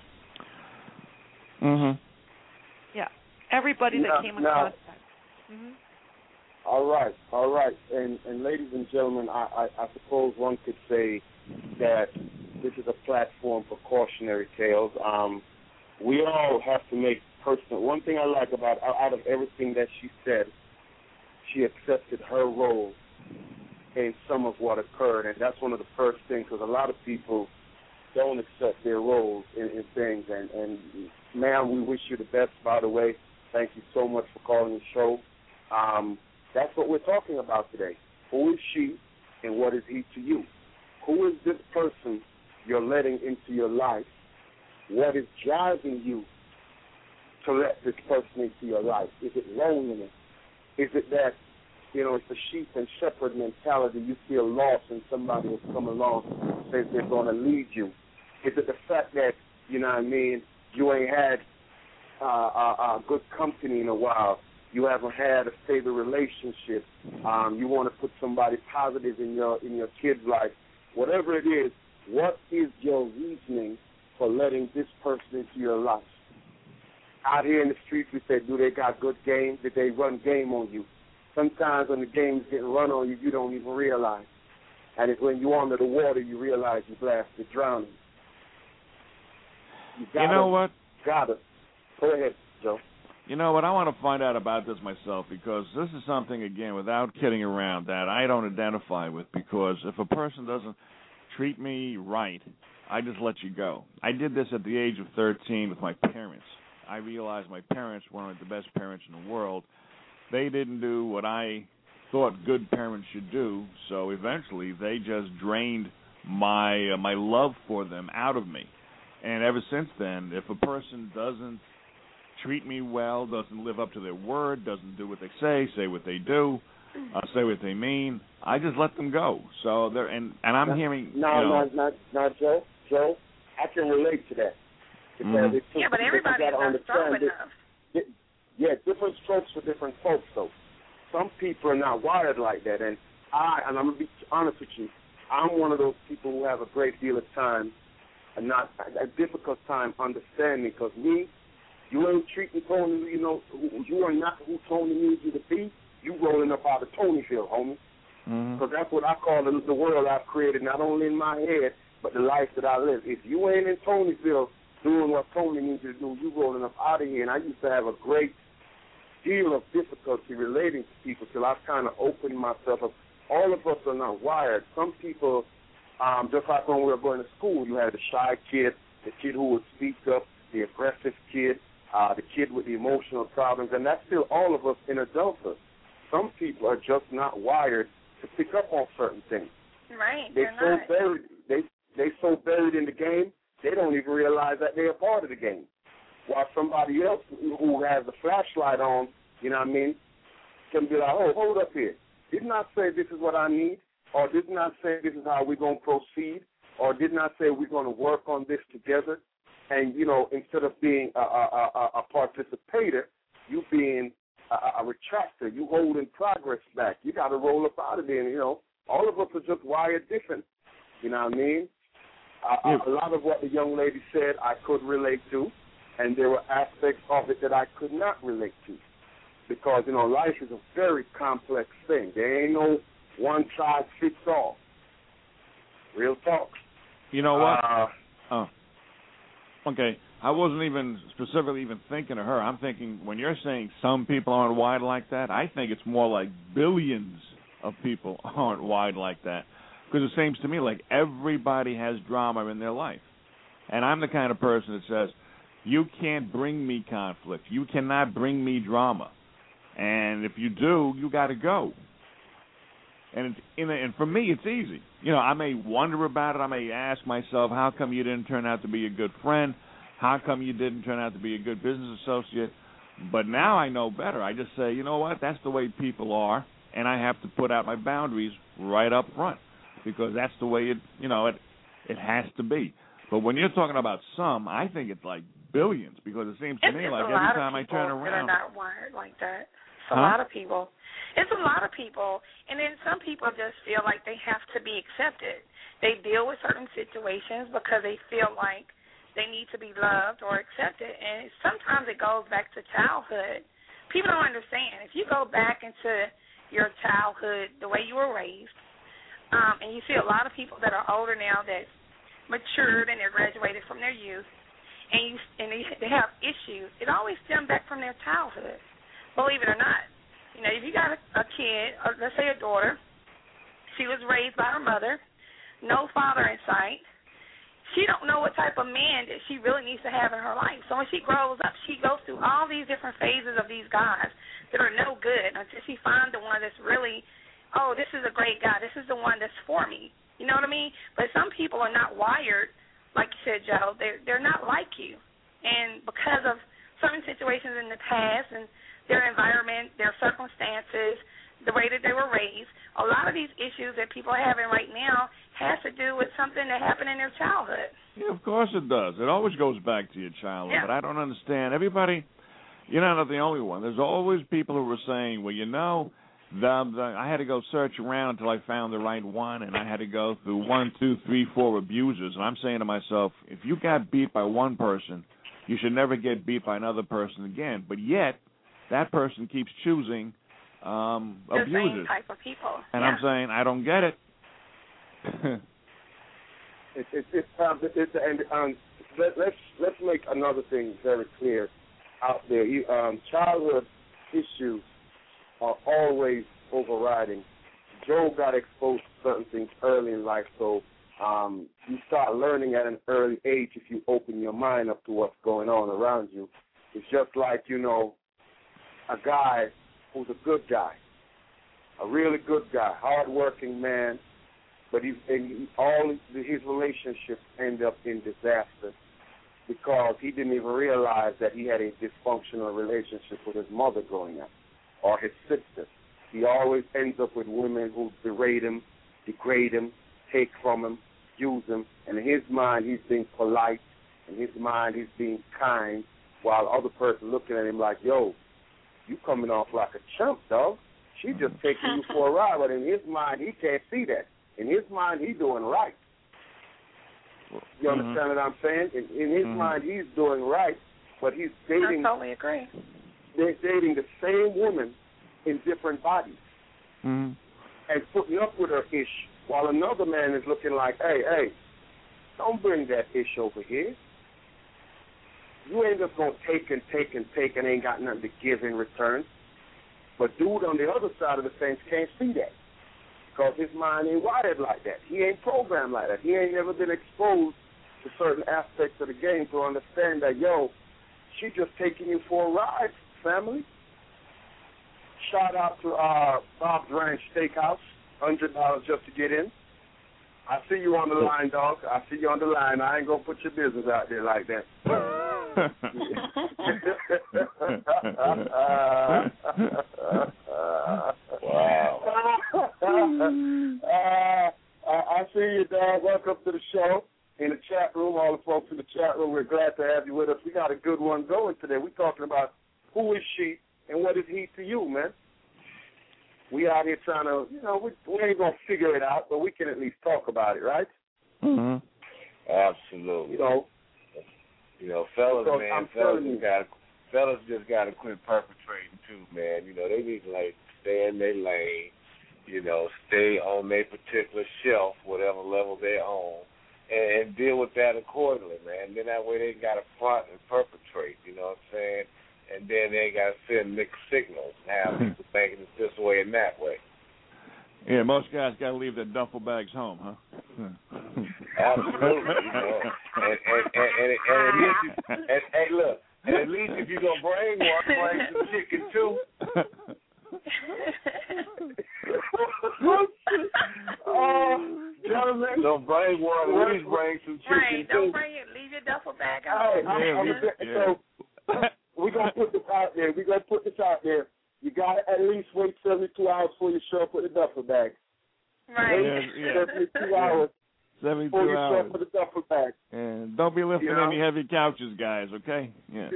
Mhm. Yeah. Everybody that came in contact. Mm-hmm. All right. And ladies and gentlemen, I suppose one could say that this is a platform for cautionary tales. We all have to make personal. One thing I like about out of everything that she said, she accepted her role in some of what occurred, and that's one of the first things, because a lot of people don't accept their roles in things. And ma'am, we wish you the best, by the way. Thank you so much for calling the show. That's what we're talking about today. Who is she and what is he to you? Who is this person you're letting into your life? What is driving you to let this person into your life? Is it loneliness? Is it that, it's a sheep and shepherd mentality? You feel lost and somebody has come along and says they're going to lead you. Is it the fact that, you ain't had good company in a while? You haven't had a stable relationship. You want to put somebody positive in your kid's life. Whatever it is, what is your reasoning for letting this person into your life? Out here in the streets, we say, do they got good game? Did they run game on you? Sometimes when the game's getting run on you, you don't even realize. And it's when you're under the water, you realize you blasted drowning. You know what? Got it. Go ahead, Joe. You know what? I want to find out about this myself, because this is something, again, without kidding around, that I don't identify with, because if a person doesn't treat me right, I just let you go. I did this at the age of 13 with my parents. I realized my parents weren't the best parents in the world. They didn't do what I thought good parents should do, so eventually they just drained my love for them out of me. And ever since then, if a person doesn't treat me well, doesn't live up to their word, doesn't do what they say what they do, say what they mean, I just let them go. So they're and I'm hearing Now, Joe, I can relate to that. Because but everybody's not strong enough. Different strokes for different folks, though. Some people are not wired like that, and I'm going to be honest with you, I'm one of those people who have a great deal of time, and not a difficult time understanding, because you ain't treating Tony, you are not who Tony needs you to be. You rolling up out of Tonyville, homie. Because that's what I call the world I've created, not only in my head, but the life that I live. If you ain't in Tonyville doing what Tony needs you to do, you rolling up out of here. And I used to have a great deal of difficulty relating to people till I've kind of opened myself up. All of us are not wired. Some people, just like when we were going to school, you had the shy kid, the kid who would speak up, the aggressive kid, the kid with the emotional problems, and that's still all of us in adulthood. Some people are just not wired to pick up on certain things. Right. They so buried in the game, they don't even realize that they're a part of the game. While somebody else who has a flashlight on, you know what I mean, can be like, oh, hold up here. Did not say this is what I need, or did not say this is how we're going to proceed, or did not say we're going to work on this together. And, you know, instead of being a participator, you being a retractor, you holding progress back. You got to roll up out of there. And, you know, all of us are just wired different. You know what I mean? A lot of what the young lady said I could relate to, and there were aspects of it that I could not relate to. Because, you know, life is a very complex thing. There ain't no one size fits all. Real talk. You know what? Okay. I wasn't even specifically even thinking of her. I'm thinking when you're saying some people aren't wired like that, I think it's more like billions of people aren't wired like that. Because it seems to me like everybody has drama in their life. And I'm the kind of person that says, you can't bring me conflict. You cannot bring me drama. And if you do, you got to go. And for me, it's easy. You know, I may wonder about it. I may ask myself, how come you didn't turn out to be a good friend? How come you didn't turn out to be a good business associate? But now I know better. I just say, you know what? That's the way people are, and I have to put out my boundaries right up front because that's the way it has to be. But when you're talking about some, I think it's like billions because it seems to me like every time I turn around. That are not wired like that. It's a lot of people. It's a lot of people, and then some people just feel like they have to be accepted. They deal with certain situations because they feel like they need to be loved or accepted, and sometimes it goes back to childhood. People don't understand. If you go back into your childhood, the way you were raised, and you see a lot of people that are older now that matured and they're graduated from their youth, and they have issues, it always stems back from their childhood, believe it or not. You know, if you got a kid, or let's say a daughter, she was raised by her mother, no father in sight, she don't know what type of man that she really needs to have in her life. So when she grows up, she goes through all these different phases of these guys that are no good until she finds the one that's really, oh, this is a great guy. This is the one that's for me. You know what I mean? But some people are not wired, like you said, Joe. They're not like you. And because of certain situations in the past and their environment, their circumstances, the way that they were raised, a lot of these issues that people are having right now has to do with something that happened in their childhood. Yeah, of course it does. It always goes back to your childhood. Yeah. But I don't understand. Everybody, you're not the only one. There's always people who were saying, well, you know, I had to go search around until I found the right one, and I had to go through 1, 2, 3, 4 abusers. And I'm saying to myself, if you got beat by one person, you should never get beat by another person again. But yet, that person keeps choosing abusers. The same type of people. And I'm saying, I don't get it. Let's make another thing very clear out there. Childhood issues are always overriding. Joe got exposed to certain things early in life, so you start learning at an early age if you open your mind up to what's going on around you. It's just like, you know, a guy who's a good guy, a really good guy, hard-working man, but all his relationships end up in disaster because he didn't even realize that he had a dysfunctional relationship with his mother growing up or his sister. He always ends up with women who berate him, degrade him, take from him, use him, and in his mind he's being polite, in his mind he's being kind, while other person looking at him like, yo, you coming off like a chump, dog. She just taking you for a ride, but in his mind he can't see that. In his mind he's doing right. You understand what I'm saying? In his mind he's doing right, but he's dating. I totally agree. They're dating the same woman in different bodies and putting up with her ish, while another man is looking like, hey, don't bring that ish over here. You ain't just going to take and ain't got nothing to give in return. But dude on the other side of the fence can't see that because his mind ain't wired like that. He ain't programmed like that. He ain't never been exposed to certain aspects of the game to understand that, yo, She just taking you for a ride, family. Shout out to Bob's Ranch Steakhouse, $100 just to get in. I see you on the line, dog. I see you on the line. I ain't gonna put your business out there like that. Wow. I see you, dog. Welcome to the show. In the chat room, all the folks in the chat room, we're glad to have you with us. We got a good one going today. We're talking about who is she and what is he to you, man. We out here trying to, we ain't going to figure it out, but we can at least talk about it, right? Mm-hmm. Absolutely. Fellas, man, fellas just got to quit perpetrating too, man. They need to, stay in their lane, stay on their particular shelf, whatever level they're on, and deal with that accordingly, man. Then that way they got to front and perpetrate, you know what I'm saying? And then they got to send mixed signals and have people thinking it's this way and that way. Yeah, most guys got to leave their duffel bags home, huh? Absolutely, and at least if you're going to bring one, bring some chicken too. Don't bring one, at least bring some chicken right, too. Don't bring it, leave your duffel bag out. So we're going to put this out there. You got to at least wait 72 hours before you show up with the duffel bag. Right. 72 hours. 72 before you show hours. up with the duffel bag. And don't be lifting any heavy couches, guys, okay? Yeah.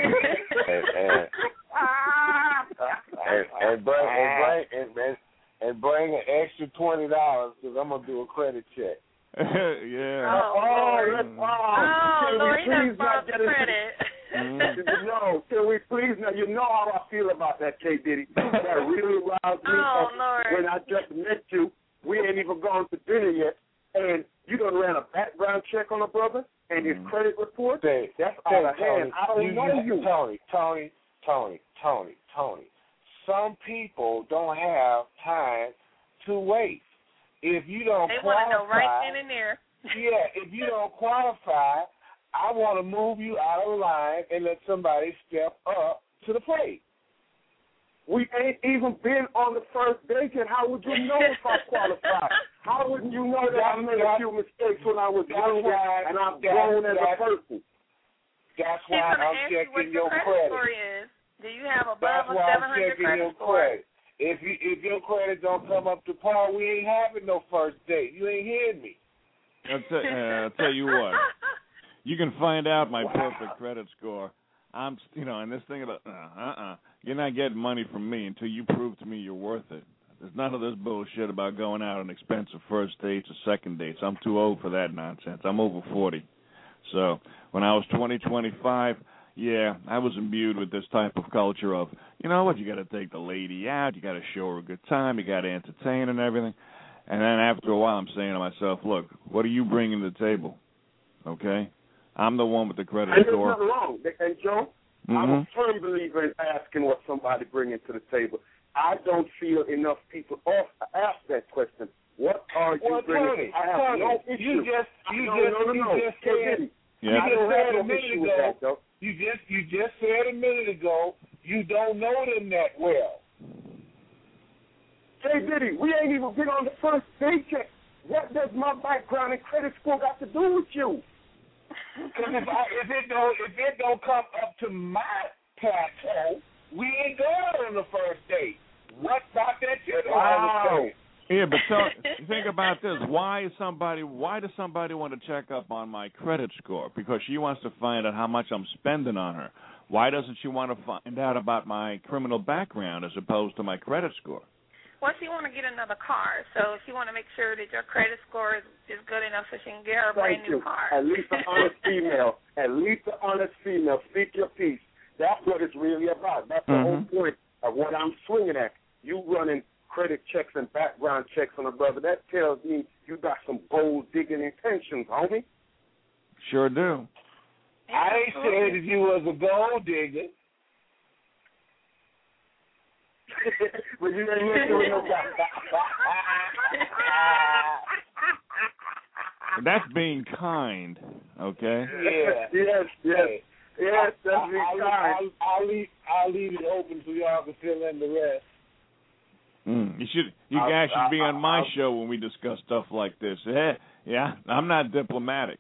and bring an extra $20 because I'm going to do a credit check. Yeah. Lord, he done bought the credit. No, can we please? Now, you know how I feel about that, K. Diddy. That really roused me. Lord. When I just met you, we ain't even gone to dinner yet, and you done ran a background check on a brother and his credit report. That's out of hand. I don't know you. Tony. Some people don't have time to wait. If you don't they qualify, want to know right then and there. If you don't qualify, I want to move you out of line and let somebody step up to the plate. We ain't even been on the first date yet. How would you know if I qualify? How would you know that I made a few mistakes when I was younger and I've grown as a person? That's why I'm checking your credit. Do you have above a 700 credit score? If your credit don't come up to par, we ain't having no first date. You ain't hearing me. I'll tell you what. You can find out my perfect credit score. And this thing about you're not getting money from me until you prove to me you're worth it. There's none of this bullshit about going out on expensive first dates or second dates. I'm too old for that nonsense. I'm over 40. So when I was 25, I was imbued with this type of culture of, you know what, you got to take the lady out, you got to show her a good time, you got to entertain and everything. And then after a while, I'm saying to myself, look, what are you bringing to the table? Okay? I'm the one with the credit score. And there's nothing wrong. And, Joe, I'm a firm believer in asking what somebody brings to the table. I don't feel enough people ask that question. What are you bringing? Tony, I have no issue. You just said a minute ago, you don't know them that well. Hey, Diddy, we ain't even been on the first date yet. What does my background and credit score got to do with you? Because if it don't come up to my plateau, we ain't going on the first date. What about that you don't understand? Yeah, but think about this. Why does somebody want to check up on my credit score? Because she wants to find out how much I'm spending on her. Why doesn't she want to find out about my criminal background as opposed to my credit score? Well, she want to get another car, so she want to make sure that your credit score is good enough so she can get her a brand new car. At least an honest female. Speak your piece. That's what it's really about. That's the whole point of what I'm swinging at. You running credit checks and background checks on a brother, that tells me you got some gold-digging intentions, homie. Sure do. I ain't said that you was a gold digger. But you ain't doing no That's being kind, okay? Yes. Yes, that's kind. I'll leave it open so y'all can fill in the rest. You guys should be on my show when we discuss stuff like this. Yeah, I'm not diplomatic.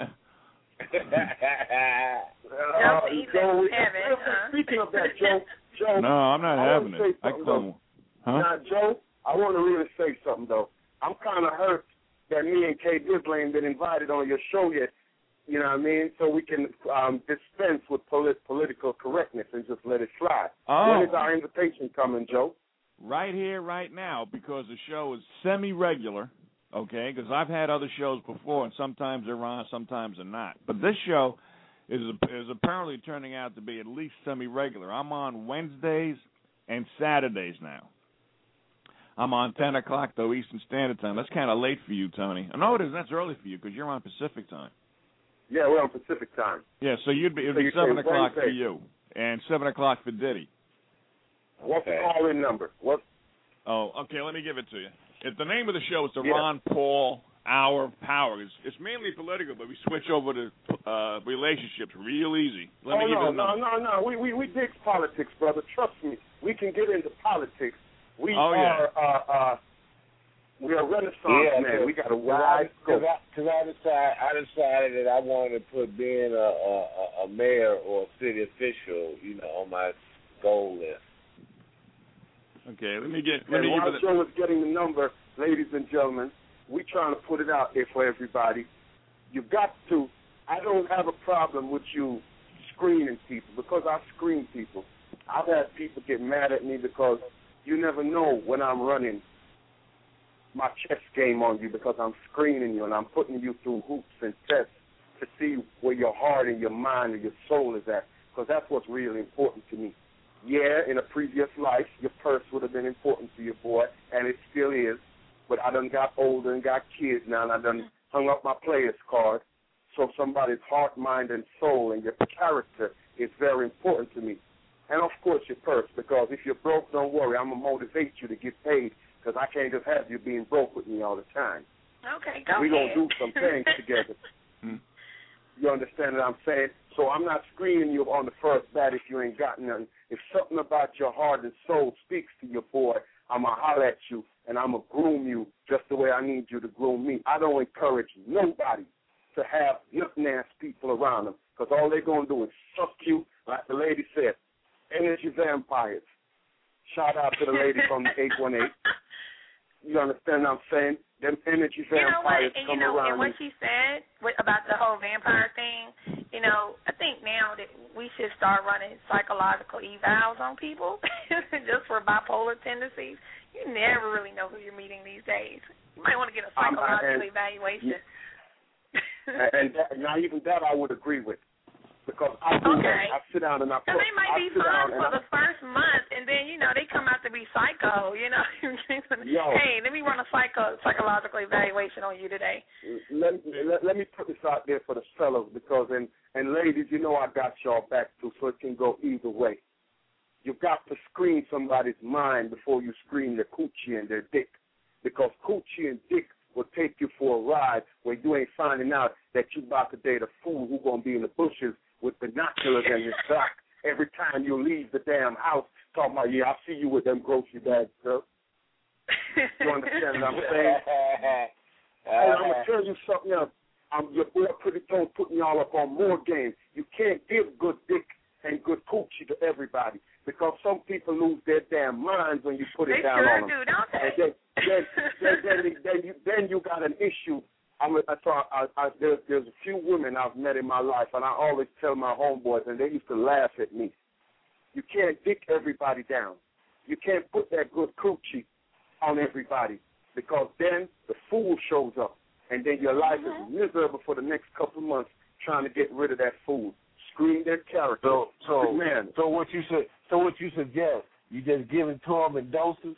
Speaking of that, Joe. No, I'm not having it. Now, Joe, I want to really say something though. I'm kind of hurt that me and Kay Dizzle ain't been invited on your show yet. You know what I mean? So we can dispense with political correctness and just let it slide. Oh. When is our invitation coming, Joe? Right here, right now, because the show is semi-regular, okay, because I've had other shows before, and sometimes they're on, sometimes they're not. But this show is apparently turning out to be at least semi-regular. I'm on Wednesdays and Saturdays now. I'm on 10 o'clock, though, Eastern Standard Time. That's kind of late for you, Tony. No, it isn't. That's early for you because you're on Pacific Time. Yeah, we're on Pacific Time. Yeah, so it'd be 7 o'clock for you and 7 o'clock for Diddy. What's the call-in number? Oh, okay, let me give it to you. The name of the show is the Ron Paul Hour of Power. It's mainly political, but we switch over to relationships real easy. Let me give you the number. No. We dig politics, brother. Trust me. We can get into politics. We we are Renaissance men. We got a wide scope. Because I decided that I wanted to put being a mayor or a city official, on my goal list. Okay, let me give Joe is getting the number, ladies and gentlemen. We trying to put it out there for everybody. You got to. I don't have a problem with you screening people because I screen people. I've had people get mad at me because you never know when I'm running my chess game on you because I'm screening you and I'm putting you through hoops and tests to see where your heart and your mind and your soul is at, because that's what's really important to me. Yeah, in a previous life, your purse would have been important to your boy, and it still is, but I done got older and got kids now, and I done hung up my player's card, so somebody's heart, mind, and soul and your character is very important to me. And, of course, your purse, because if you're broke, don't worry, I'm going to motivate you to get paid, because I can't just have you being broke with me all the time. Okay, go ahead. We're going to do some things together. You understand what I'm saying? So I'm not screening you on the first bat if you ain't got nothing. If something about your heart and soul speaks to your boy, I'm going to holler at you, and I'm going to groom you just the way I need you to groom me. I don't encourage nobody to have nothing-ass people around them, because all they're going to do is suck you, like the lady said, energy vampires. Shout out to the lady from 818. You understand what I'm saying? Them energy vampires come around. And what she said about the whole vampire thing, I think now that we should start running psychological evals on people just for bipolar tendencies. You never really know who you're meeting these days. You might want to get a psychological evaluation. And now even that I would agree with. Because I sit down and I put. They might be fun for the first month, and then they come out to be psycho. Hey, let me run a psychological evaluation on you today. Let me put this out there for the fellas, because and ladies, I got y'all back too, so it can go either way. You've got to screen somebody's mind before you screen their coochie and their dick, because coochie and dick will take you for a ride where you ain't finding out that you about to date a fool who gonna be in the bushes with binoculars in his back every time you leave the damn house, talking about, I see you with them grocery bags, girl. You understand what I'm saying? Hey, I'm going to tell you something else. Your boy Pretty Tone putting y'all up on more game. You can't give good dick and good coochie to everybody, because some people lose their damn minds when you put it down on them. They sure do, don't they? Then you got an issue. There's a few women I've met in my life, and I always tell my homeboys, and they used to laugh at me. You can't dick everybody down. You can't put that good coochie on everybody, because then the fool shows up, and then your life is miserable for the next couple of months trying to get rid of that fool. Screen their character. So what you suggest? You just give it to them in doses?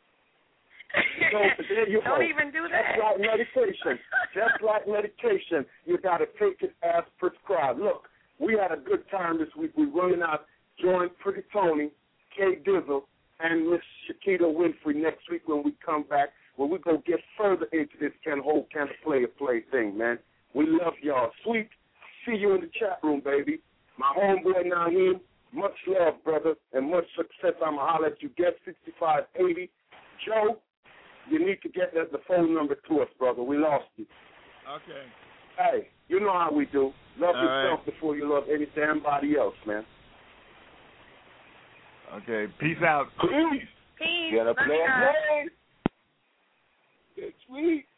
Don't even do that. Just like medication, you got to take it as prescribed. Look, we had a good time this week. We're running out. Join Pretty Tony, Kay Dizzle, and Miss Shakita Winfrey next week when we come back, where we're going to get further into this can play thing, man. We love y'all. Sweet, see you in the chat room, baby. My homeboy Naheem, much love, brother, and much success. I'm going to holler at you. Get 6580. Joe, you need to get the phone number to us, brother. We lost you. Okay. Hey, you know how we do. Love All yourself right. before you love any damn body else, man. Okay, peace out. Peace. Peace. Get a Love you guys. play. It's sweet.